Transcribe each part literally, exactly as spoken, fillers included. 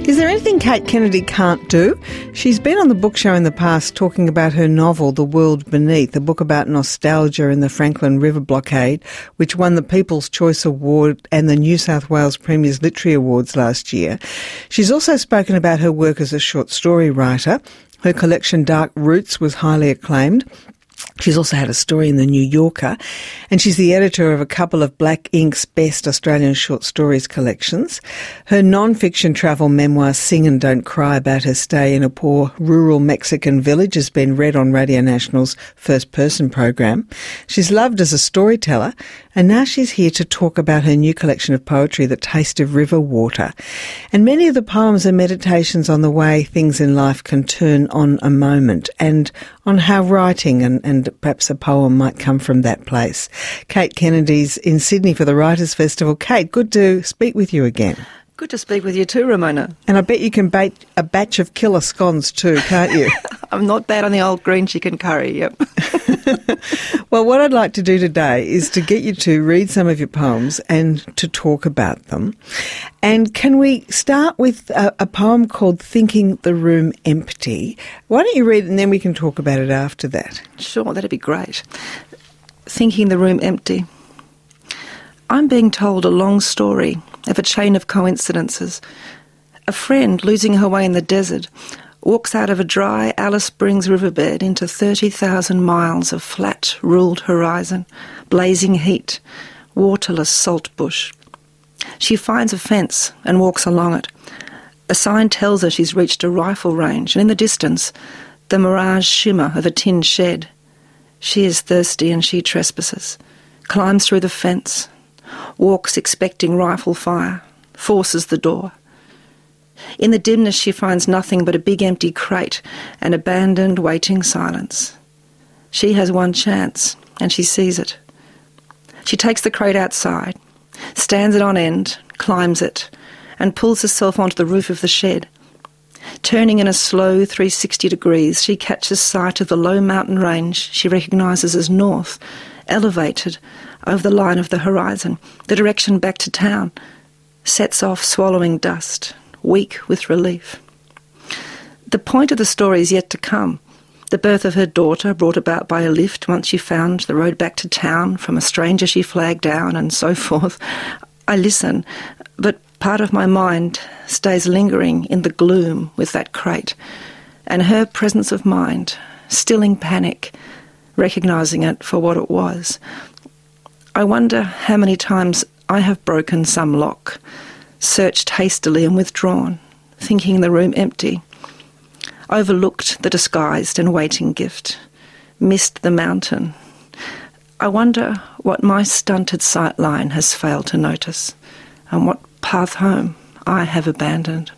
Is there anything Kate Kennedy can't do? She's been on the book show in the past talking about her novel, The World Beneath, a book about nostalgia in the Franklin River blockade, which won the People's Choice Award and the New South Wales Premier's Literary Awards last year. She's also spoken about her work as a short story writer. Her collection, Dark Roots, was highly acclaimed. She's also had a story in The New Yorker, and she's the editor of a couple of Black Ink's best Australian short stories collections. Her non-fiction travel memoir, Sing and Don't Cry, about her stay in a poor rural Mexican village, has been read on Radio National's First Person program. She's loved as a storyteller, and now she's here to talk about her new collection of poetry, The Taste of River Water. And many of the poems are meditations on the way things in life can turn on a moment, and on how writing and, and perhaps a poem might come from that place. Kate Kennedy's in Sydney for the Writers' Festival. Kate, good to speak with you again. Good to speak with you too, Ramona. And I bet you can bake a batch of killer scones too, can't you? I'm not bad on the old green chicken curry, yep. Well, what I'd like to do today is to get you to read some of your poems and to talk about them. And can we start with a, a poem called Thinking the Room Empty? Why don't you read it and then we can talk about it after that? Sure, that'd be great. Thinking the Room Empty. I'm being told a long story of a chain of coincidences. A friend losing her way in the desert walks out of a dry Alice Springs riverbed into thirty thousand miles of flat, ruled horizon, blazing heat, waterless salt bush. She finds a fence and walks along it. A sign tells her she's reached a rifle range, and in the distance, the mirage shimmer of a tin shed. She is thirsty and she trespasses, climbs through the fence, walks expecting rifle fire, forces the door. In the dimness she finds nothing but a big empty crate and abandoned waiting silence. She has one chance, and she sees it. She takes the crate outside, stands it on end, climbs it, and pulls herself onto the roof of the shed. Turning in a slow three hundred sixty degrees, she catches sight of the low mountain range she recognises as north, elevated over the line of the horizon, the direction back to town, sets off swallowing dust, weak with relief. The point of the story is yet to come. The birth of her daughter, brought about by a lift once she found the road back to town from a stranger she flagged down, and so forth. I listen, but part of my mind stays lingering in the gloom with that crate, and her presence of mind, stilling panic, recognising it for what it was. I wonder how many times I have broken some lock, searched hastily and withdrawn, thinking the room empty, overlooked the disguised and waiting gift, missed the mountain. I wonder what my stunted sightline has failed to notice, and what path home I have abandoned.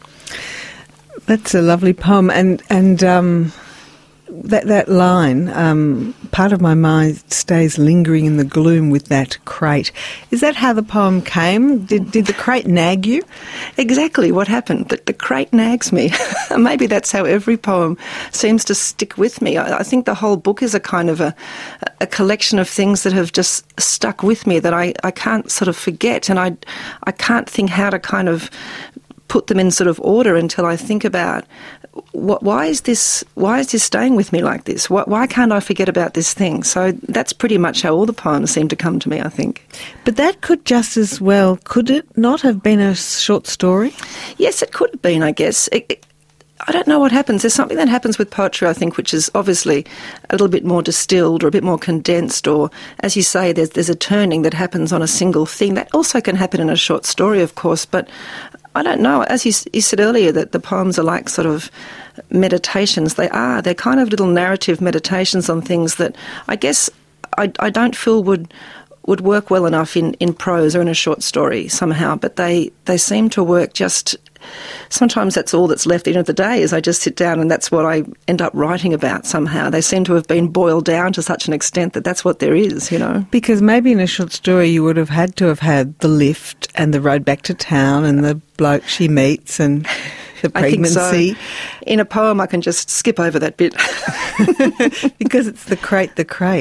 That's a lovely poem, and and um, that that line, um, part of my mind stays lingering in the gloom with that crate. Is that how the poem came? Did did the crate nag you? Exactly what happened. The, the crate nags me. Maybe that's how every poem seems to stick with me. I, I think the whole book is a kind of a, a collection of things that have just stuck with me that I, I can't sort of forget, and I I can't think how to kind of put them in sort of order until I think about what, why is this why is this staying with me like this? Why, why can't I forget about this thing? So that's pretty much how all the poems seem to come to me, I think. But that could just as well, could it not have been a short story? Yes, it could have been, I guess. It, it, I don't know what happens. There's something that happens with poetry, I think, which is obviously a little bit more distilled or a bit more condensed, or, as you say, there's, there's a turning that happens on a single thing. That also can happen in a short story, of course, but I don't know. As you, you said earlier, that the poems are like sort of meditations. They are. They're kind of little narrative meditations on things that I guess I, I don't feel would would work well enough in, in prose or in a short story somehow, but they, they seem to work just... Sometimes that's all that's left at the end of the day, is I just sit down and that's what I end up writing about somehow. They seem to have been boiled down to such an extent that that's what there is, you know. Because maybe in a short story you would have had to have had the lift and the road back to town and the bloke she meets and the pregnancy. I think so. In a poem I can just skip over that bit. Because it's the crate, the crate.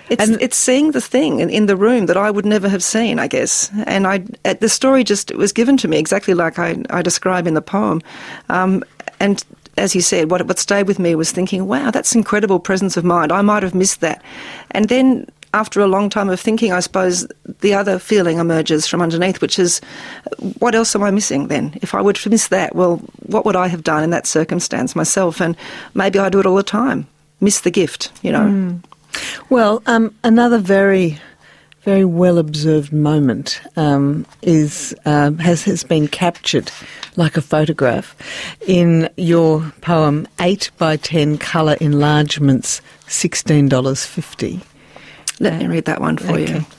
It's, and it's seeing the thing in, in the room that I would never have seen, I guess. And I, the story just was given to me exactly like I, I describe in the poem. Um, and as you said, what, what stayed with me was thinking, wow, that's incredible presence of mind. I might have missed that. And then after a long time of thinking, I suppose the other feeling emerges from underneath, which is, what else am I missing then? If I were to miss that, well, what would I have done in that circumstance myself? And maybe I do it all the time. Miss the gift, you know. Mm. Well, um, another very, very well-observed moment um, is um, has, has been captured like a photograph in your poem eight by ten colour enlargements, sixteen dollars fifty. Let me read that one for okay. you.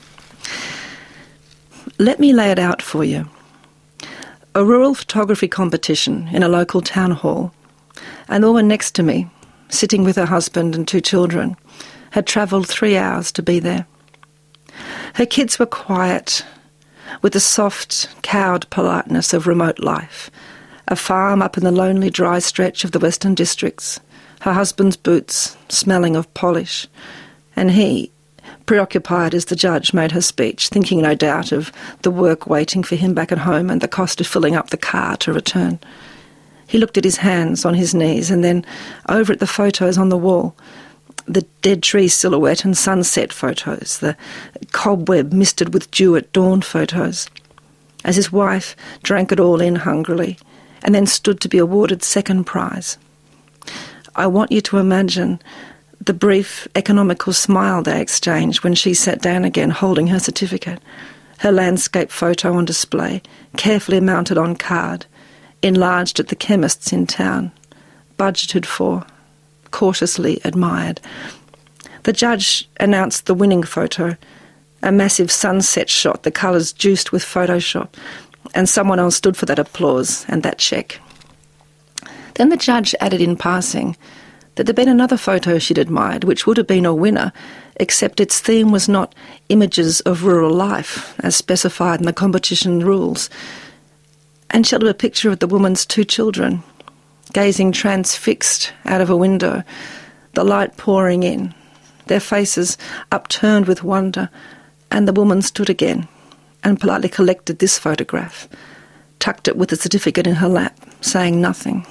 Let me lay it out for you. A rural photography competition in a local town hall, and the woman next to me, sitting with her husband and two children, had travelled three hours to be there. Her kids were quiet, with the soft, cowed politeness of remote life. A farm up in the lonely, dry stretch of the Western Districts, her husband's boots smelling of polish, and he, preoccupied as the judge made her speech, thinking no doubt of the work waiting for him back at home and the cost of filling up the car to return. He looked at his hands on his knees and then over at the photos on the wall, the dead tree silhouette and sunset photos, the cobweb misted with dew at dawn photos, as his wife drank it all in hungrily and then stood to be awarded second prize. I want you to imagine the brief economical smile they exchanged when she sat down again holding her certificate, her landscape photo on display, carefully mounted on card, enlarged at the chemist's in town, budgeted for, cautiously admired. The judge announced the winning photo, a massive sunset shot, the colours juiced with Photoshop, and someone else stood for that applause and that cheque. Then the judge added in passing that there'd been another photo she'd admired, which would have been a winner, except its theme was not images of rural life, as specified in the competition rules, and showed a picture of the woman's two children, gazing transfixed out of a window, the light pouring in, their faces upturned with wonder, and the woman stood again and politely collected this photograph, tucked it with the certificate in her lap, saying nothing.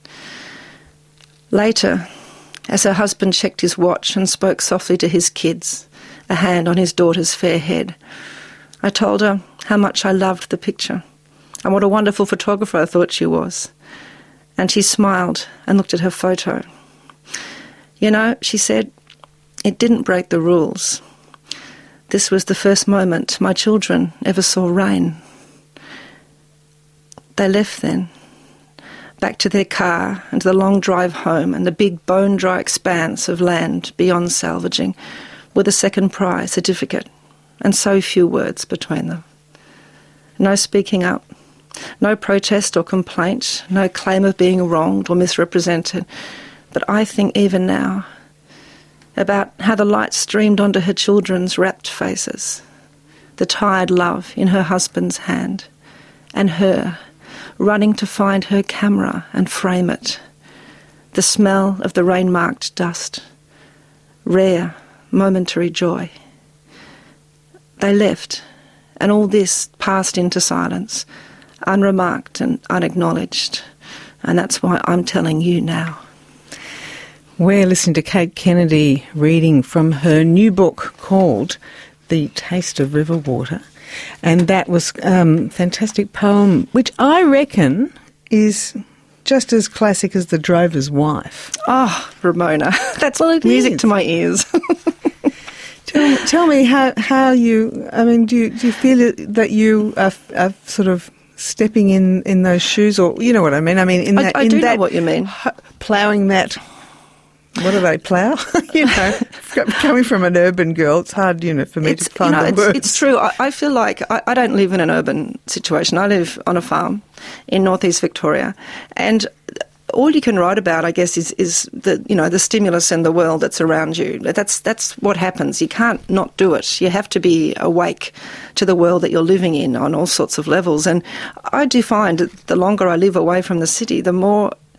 Later, as her husband checked his watch and spoke softly to his kids, a hand on his daughter's fair head, I told her how much I loved the picture and what a wonderful photographer I thought she was. And she smiled and looked at her photo. You know, she said, it didn't break the rules. This was the first moment my children ever saw rain. They left then, back to their car and the long drive home and the big bone-dry expanse of land beyond salvaging with a second prize certificate and so few words between them. No speaking up, no protest or complaint, no claim of being wronged or misrepresented. But I think even now about how the light streamed onto her children's rapt faces, the tired love in her husband's hand, and her running to find her camera and frame it, the smell of the rain-marked dust, rare, momentary joy. They left, and all this passed into silence, unremarked and unacknowledged, and that's why I'm telling you now. We're listening to Kate Kennedy reading from her new book called The Taste of River Water. And that was a um, fantastic poem, which I reckon is just as classic as The Drover's Wife. Oh, Ramona, that's well, it music is. to my ears. tell, tell me how, how you, I mean, do you, do you feel that you are, are sort of stepping in, in those shoes, or you know what I mean? I mean, in that, I, I in do that, know what you mean. Ploughing that. What do they plough? you know, coming from an urban girl, it's hard, you know, for me it's, to find you know, the it's, words. It's true. I, I feel like I, I don't live in an urban situation. I live on a farm in northeast Victoria, and all you can write about, I guess, is, is the you know the stimulus in the world that's around you. That's that's what happens. You can't not do it. You have to be awake to the world that you're living in on all sorts of levels. And I do find that the longer I live away from the city, the more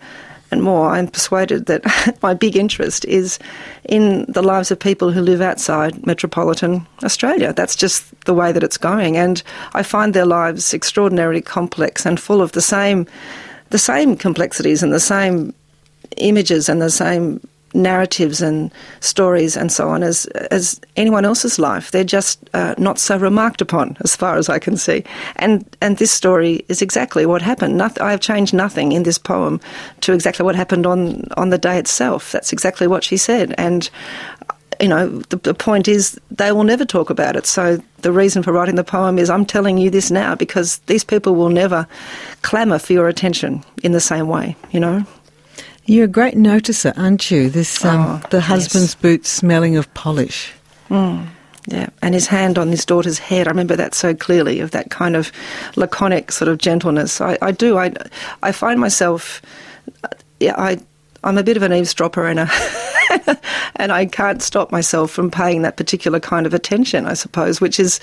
and more, I'm persuaded that my big interest is in the lives of people who live outside metropolitan Australia. That's just the way that it's going, and I find their lives extraordinarily complex and full of the same, the same complexities and the same images and the same narratives and stories and so on as as anyone else's life. They're just uh, not so remarked upon, as far as I can see. And and this story is exactly what happened. Noth- I have changed nothing in this poem to exactly what happened on, on the day itself. That's exactly what she said. And, you know, the, the point is they will never talk about it. So the reason for writing the poem is I'm telling you this now because these people will never clamour for your attention in the same way, you know. You're a great noticer, aren't you? This um, oh, the yes. husband's boots smelling of polish. Mm, yeah, and his hand on his daughter's head. I remember that so clearly, of that kind of laconic sort of gentleness. I, I do. I, I find myself, yeah, I, I'm a bit of an eavesdropper and a, and I can't stop myself from paying that particular kind of attention, I suppose, which is,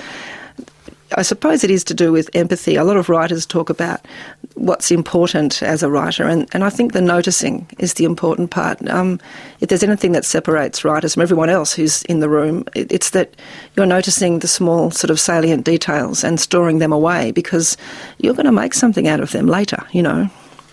I suppose it is to do with empathy. A lot of writers talk about what's important as a writer, and, and I think the noticing is the important part. Um, if there's anything that separates writers from everyone else who's in the room, it, it's that you're noticing the small sort of salient details and storing them away because you're going to make something out of them later, you know.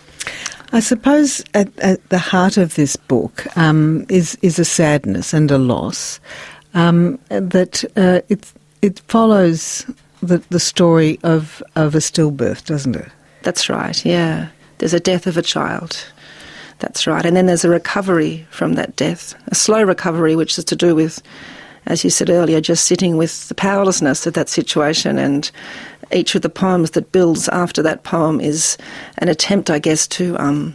I suppose at, at the heart of this book um, is, is a sadness and a loss um, that uh, it, it follows The, the story of, of a stillbirth, doesn't it? That's right, yeah. There's a death of a child. That's right. And then there's a recovery from that death, a slow recovery, which is to do with, as you said earlier, just sitting with the powerlessness of that situation. And each of the poems that builds after that poem is an attempt, I guess, to um,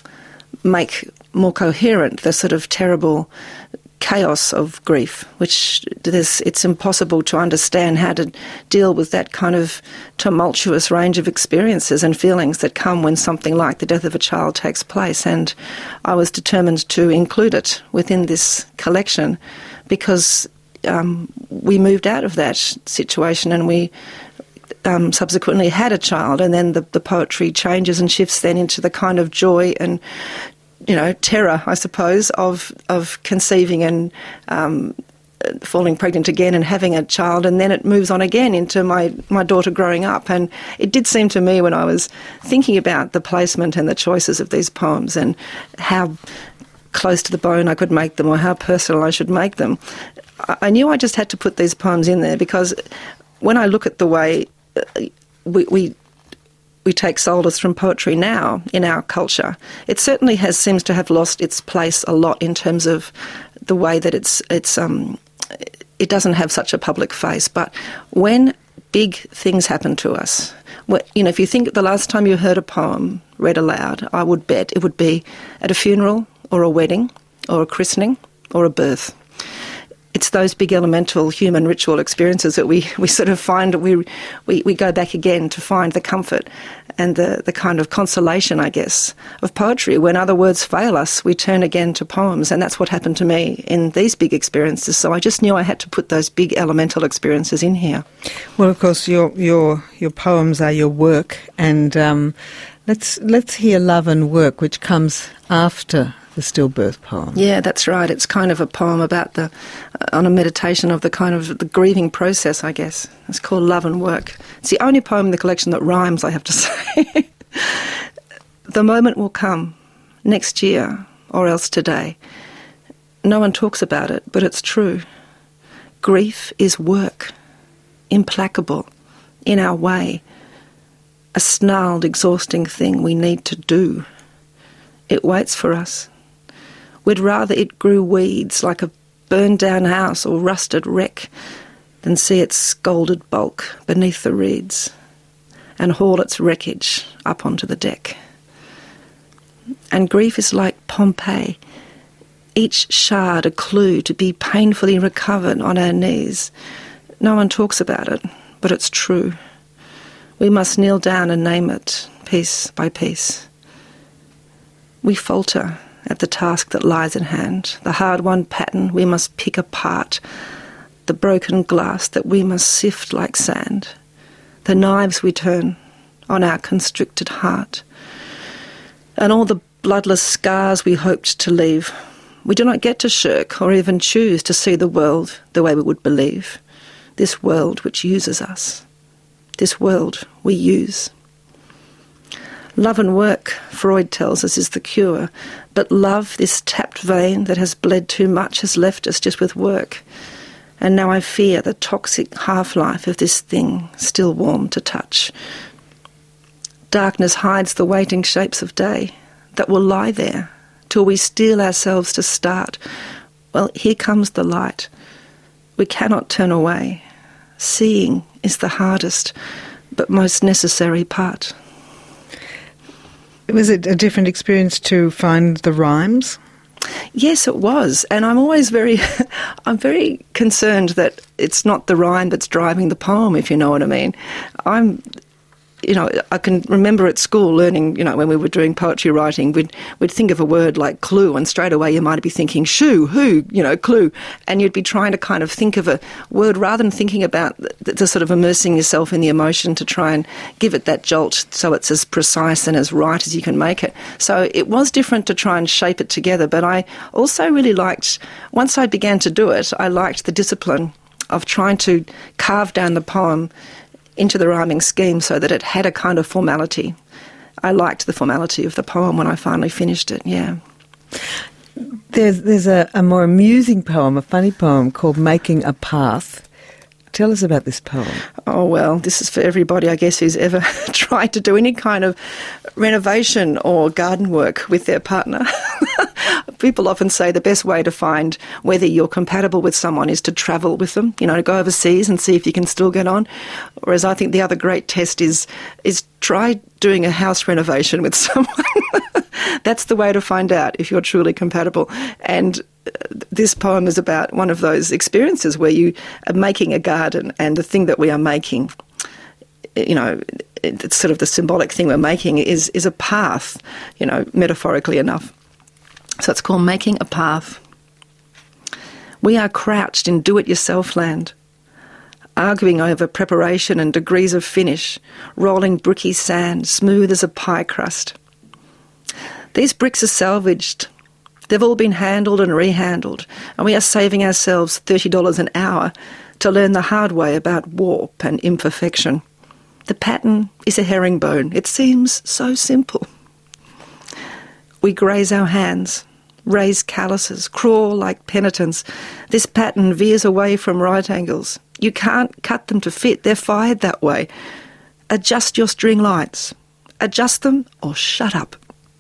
make more coherent the sort of terrible chaos of grief, which there's, it's impossible to understand how to deal with that kind of tumultuous range of experiences and feelings that come when something like the death of a child takes place. And I was determined to include it within this collection because um, we moved out of that situation and we um, subsequently had a child, and then the, the poetry changes and shifts then into the kind of joy and you know, terror, I suppose, of of conceiving and um, falling pregnant again and having a child, and then it moves on again into my, my daughter growing up. And it did seem to me when I was thinking about the placement and the choices of these poems and how close to the bone I could make them or how personal I should make them, I knew I just had to put these poems in there because when I look at the way we... we we take solace from poetry now in our culture, it certainly has seems to have lost its place a lot in terms of the way that it's it's um it doesn't have such a public face. But when big things happen to us, you know, if you think the last time you heard a poem read aloud, I would bet it would be at a funeral or a wedding or a christening or a birth. It's those big elemental human ritual experiences that we, we sort of find, we, we we go back again to find the comfort and the, the kind of consolation, I guess, of poetry. When other words fail us, we turn again to poems, and that's what happened to me in these big experiences. So I just knew I had to put those big elemental experiences in here. Well, of course, your your your poems are your work, and um, let's let's hear Love and Work, which comes after the stillbirth poem. Yeah, that's right. It's kind of a poem about the, uh, on a meditation of the kind of the grieving process, I guess. It's called Love and Work. It's the only poem in the collection that rhymes, I have to say. The moment will come next year or else today. No one talks about it, but it's true. Grief is work, implacable, in our way, a snarled, exhausting thing we need to do. It waits for us. We'd rather it grew weeds like a burned-down house or rusted wreck than see its scalded bulk beneath the reeds and haul its wreckage up onto the deck. And grief is like Pompeii, each shard a clue to be painfully recovered on our knees. No one talks about it, but it's true. We must kneel down and name it, piece by piece. We falter at the task that lies at hand, the hard-won pattern we must pick apart, the broken glass that we must sift like sand, the knives we turn on our constricted heart, and all the bloodless scars we hoped to leave. We do not get to shirk or even choose to see the world the way we would believe. This world which uses us. This world we use. Love and work, Freud tells us, is the cure. But love, this tapped vein that has bled too much, has left us just with work. And now I fear the toxic half-life of this thing, still warm to touch. Darkness hides the waiting shapes of day that will lie there till we steel ourselves to start. Well, here comes the light. We cannot turn away. Seeing is the hardest but most necessary part. Was it a different experience to find the rhymes? Yes, it was. And I'm always very, I'm very concerned that it's not the rhyme that's driving the poem, if you know what I mean. I'm, you know, I can remember at school learning, you know, when we were doing poetry writing, we'd, we'd think of a word like clue, and straight away you might be thinking shoe, who, you know, clue. And you'd be trying to kind of think of a word rather than thinking about the, the sort of immersing yourself in the emotion to try and give it that jolt so it's as precise and as right as you can make it. So it was different to try and shape it together, but I also really liked, once I began to do it, I liked the discipline of trying to carve down the poem into the rhyming scheme so that it had a kind of formality. I liked the formality of the poem when I finally finished it, yeah. There's there's a, a more amusing poem, a funny poem called Making a Path. Tell us about this poem. Oh, well, this is for everybody, I guess, who's ever tried to do any kind of renovation or garden work with their partner. People often say the best way to find whether you're compatible with someone is to travel with them, you know, to go overseas and see if you can still get on. Whereas I think the other great test is is try doing a house renovation with someone. That's the way to find out if you're truly compatible. And this poem is about one of those experiences where you are making a garden, and the thing that we are making, you know, it's sort of the symbolic thing we're making is, is a path, you know, metaphorically enough. So it's called Making a Path. We are crouched in do-it-yourself land, arguing over preparation and degrees of finish, rolling bricky sand, smooth as a pie crust. These bricks are salvaged. They've all been handled and rehandled, and we are saving ourselves thirty dollars an hour to learn the hard way about warp and imperfection. The pattern is a herringbone. It seems so simple. We graze our hands, raise calluses, crawl like penitents. This pattern veers away from right angles. You can't cut them to fit. They're fired that way. Adjust your string lights. Adjust them or shut up.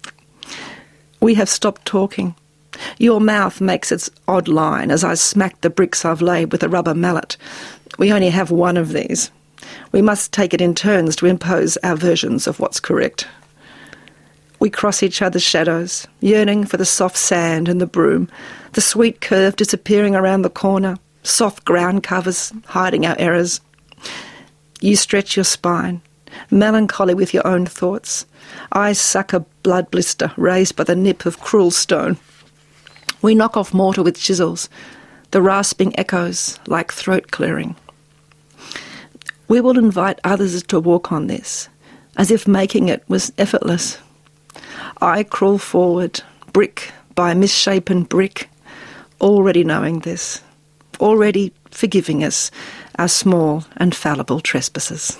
We have stopped talking. Your mouth makes its odd line as I smack the bricks I've laid with a rubber mallet. We only have one of these. We must take it in turns to impose our versions of what's correct. We cross each other's shadows, yearning for the soft sand and the broom, the sweet curve disappearing around the corner, soft ground covers hiding our errors. You stretch your spine, melancholy with your own thoughts. I suck a blood blister raised by the nip of cruel stone. We knock off mortar with chisels, the rasping echoes like throat clearing. We will invite others to walk on this, as if making it was effortless. I crawl forward, brick by misshapen brick, already knowing this, already forgiving us our small and fallible trespasses.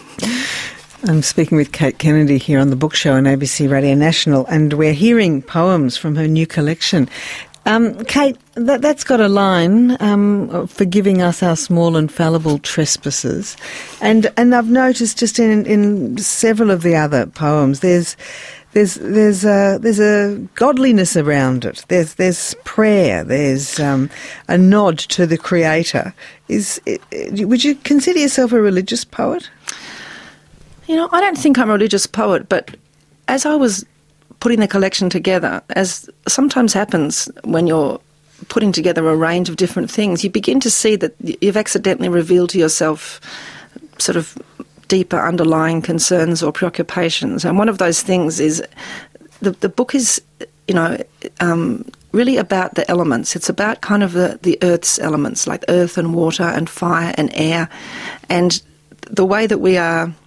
I'm speaking with Kate Kennedy here on The Book Show on A B C Radio National, and we're hearing poems from her new collection. Um, Kate, that, that's got a line, um, forgiving us our small and fallible trespasses. And and I've noticed just in, in several of the other poems, there's there's there's a, there's a godliness around it. There's there's prayer. There's um, a nod to the Creator. Is would you consider yourself a religious poet? You know, I don't think I'm a religious poet, but as I was putting the collection together, as sometimes happens when you're putting together a range of different things, you begin to see that you've accidentally revealed to yourself sort of deeper underlying concerns or preoccupations. And one of those things is the, the book is, you know, um, really about the elements. It's about kind of the, the earth's elements, like earth and water and fire and air, and the way that we are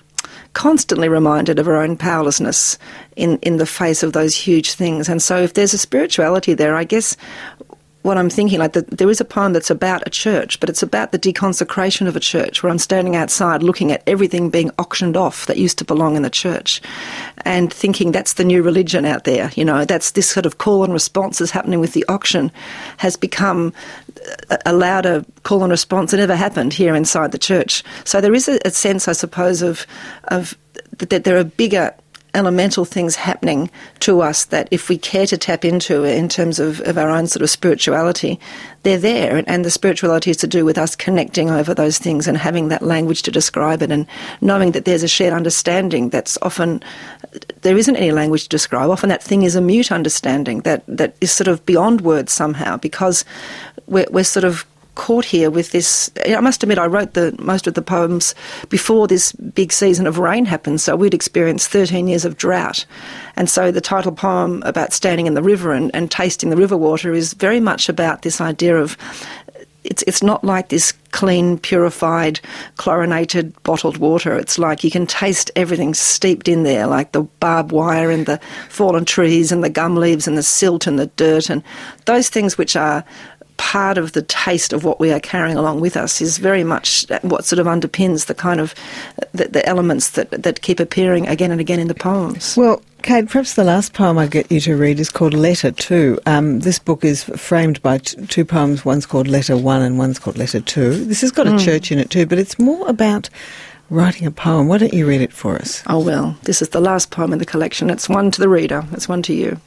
constantly reminded of her own powerlessness in, in the face of those huge things. And so if there's a spirituality there, I guess what I'm thinking, like the, there is a poem that's about a church, but it's about the deconsecration of a church, where I'm standing outside looking at everything being auctioned off that used to belong in the church and thinking that's the new religion out there. You know, that's this sort of call and response is happening with the auction has become a, a louder call and response than ever happened here inside the church. So there is a, a sense, I suppose, of, of that there are bigger elemental things happening to us that if we care to tap into in terms of, of our own sort of spirituality, they're there. And, and the spirituality is to do with us connecting over those things and having that language to describe it and knowing that there's a shared understanding that's often, there isn't any language to describe. Often that thing is a mute understanding that, that is sort of beyond words somehow, because we're, we're sort of caught here with this. I must admit I wrote the most of the poems before this big season of rain happened, so we'd experienced thirteen years of drought. And so the title poem about standing in the river and, and tasting the river water is very much about this idea of it's it's not like this clean, purified, chlorinated, bottled water. It's like you can taste everything steeped in there, like the barbed wire and the fallen trees and the gum leaves and the silt and the dirt and those things which are part of the taste of what we are carrying along with us is very much what sort of underpins the kind of the, the elements that, that keep appearing again and again in the poems. Well, Kate, perhaps the last poem I get you to read is called Letter Two. Um, this book is framed by t- two poems. One's called Letter One and one's called Letter Two. This has got a mm. church in it too, but it's more about writing a poem. Why don't you read it for us? Oh, well, this is the last poem in the collection. It's one to the reader. It's one to you.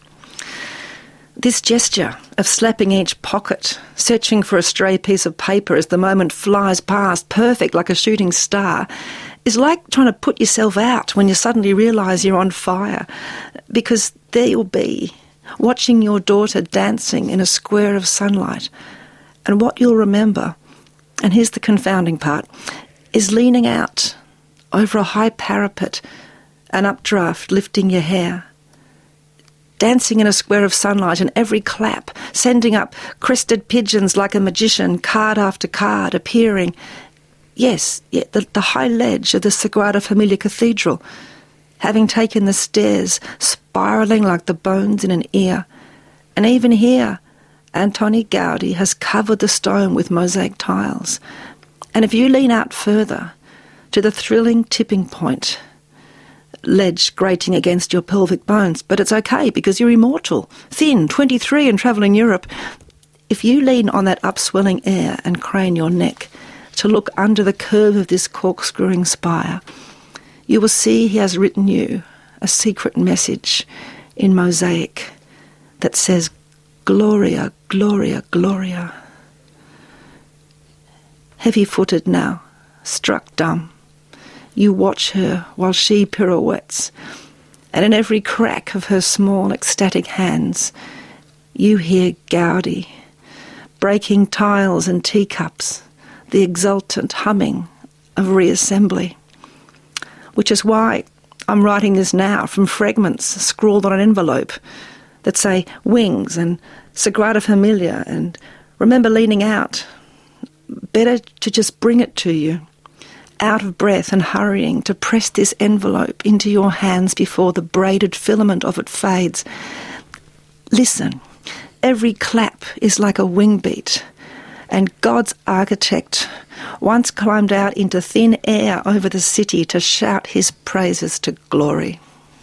This gesture of slapping each pocket, searching for a stray piece of paper as the moment flies past, perfect like a shooting star, is like trying to put yourself out when you suddenly realise you're on fire. Because there you'll be, watching your daughter dancing in a square of sunlight. And what you'll remember, and here's the confounding part, is leaning out over a high parapet, an updraft lifting your hair, dancing in a square of sunlight, and every clap sending up crested pigeons like a magician, card after card appearing. Yes, yeah, the, the high ledge of the Sagrada Familia Cathedral, having taken the stairs, spiralling like the bones in an ear. And even here, Antoni Gaudi has covered the stone with mosaic tiles. And if you lean out further to the thrilling tipping point, ledge grating against your pelvic bones, but it's okay because you're immortal, thin, twenty-three and travelling Europe. If you lean on that upswelling air and crane your neck to look under the curve of this corkscrewing spire, you will see he has written you a secret message in mosaic that says, Gloria, Gloria, Gloria. Heavy-footed now, struck dumb, you watch her while she pirouettes, and in every crack of her small ecstatic hands, you hear Gaudi, breaking tiles and teacups, the exultant humming of reassembly. Which is why I'm writing this now from fragments scrawled on an envelope that say wings and Sagrada Familia and remember leaning out. Better to just bring it to you, out of breath and hurrying to press this envelope into your hands before the braided filament of it fades. Listen, every clap is like a wing beat, and God's architect once climbed out into thin air over the city to shout his praises to glory.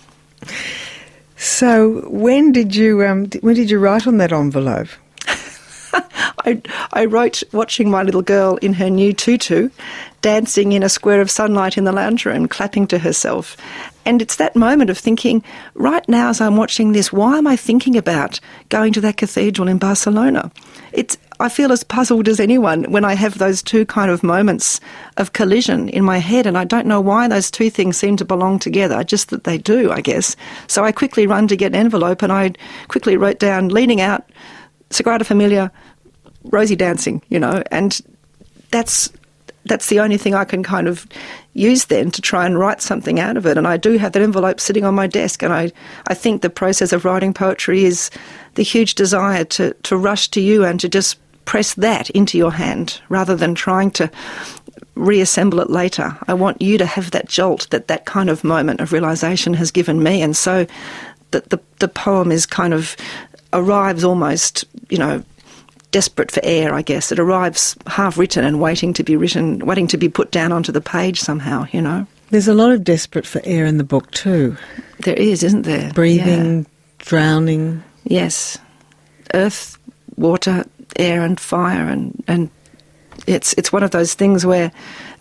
So when did you um, when did you write on that envelope? I, I wrote watching my little girl in her new tutu dancing in a square of sunlight in the lounge room, clapping to herself. And it's that moment of thinking, right now as I'm watching this, why am I thinking about going to that cathedral in Barcelona? It's I feel as puzzled as anyone when I have those two kind of moments of collision in my head, and I don't know why those two things seem to belong together, just that they do, I guess. So I quickly run to get an envelope, and I quickly wrote down, leaning out, Sagrada Familia, Rosie dancing, you know, and that's that's the only thing I can kind of use then to try and write something out of it. And I do have that envelope sitting on my desk, and I, I think the process of writing poetry is the huge desire to, to rush to you and to just press that into your hand rather than trying to reassemble it later. I want you to have that jolt that that kind of moment of realisation has given me. And so the, the, the poem is kind of arrives almost, you know, desperate for air, I guess. It arrives half-written and waiting to be written, waiting to be put down onto the page somehow, you know. There's a lot of desperate for air in the book too. There is, isn't there? Breathing, yeah. drowning. Yes. Earth, water, air and fire, and, and it's it's one of those things where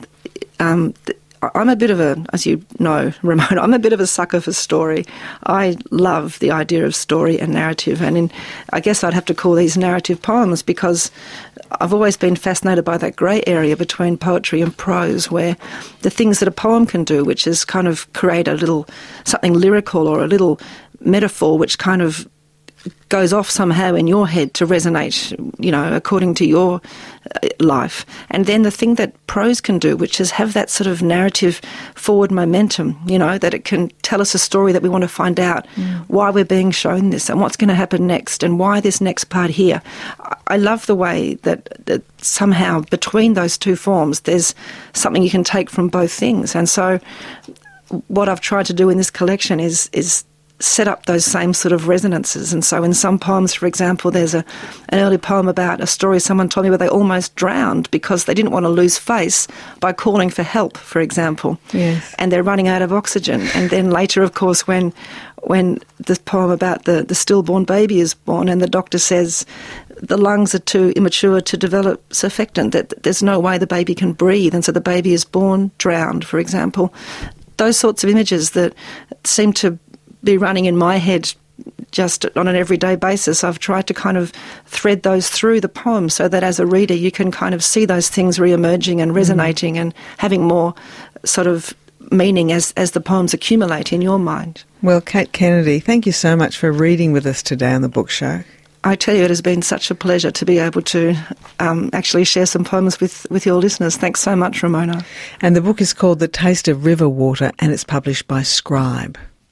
um, I'm a bit of a, as you know, Ramona, I'm a bit of a sucker for story. I love the idea of story and narrative, and in, I guess I'd have to call these narrative poems because I've always been fascinated by that grey area between poetry and prose, where the things that a poem can do, which is kind of create a little something lyrical or a little metaphor which kind of goes off somehow in your head to resonate, you know, according to your life. And then the thing that prose can do, which is have that sort of narrative forward momentum, you know, that it can tell us a story that we want to find out mm. why we're being shown this and what's going to happen next and why this next part here. I love the way that, that somehow between those two forms there's something you can take from both things. And so what I've tried to do in this collection is is set up those same sort of resonances. And so in some poems, for example, there's a an early poem about a story someone told me where they almost drowned because they didn't want to lose face by calling for help, for example. Yes. And they're running out of oxygen. And then later, of course, when when the poem about the, the stillborn baby is born and the doctor says the lungs are too immature to develop surfactant, that there's no way the baby can breathe, and so the baby is born drowned, for example. Those sorts of images that seem to be running in my head just on an everyday basis. I've tried to kind of thread those through the poem so that as a reader you can kind of see those things re-emerging and resonating mm. and having more sort of meaning as, as the poems accumulate in your mind. Well, Kate Kennedy, thank you so much for reading with us today on The Book Show. I tell you, it has been such a pleasure to be able to um, actually share some poems with, with your listeners. Thanks so much, Ramona. And the book is called The Taste of River Water and it's published by Scribe.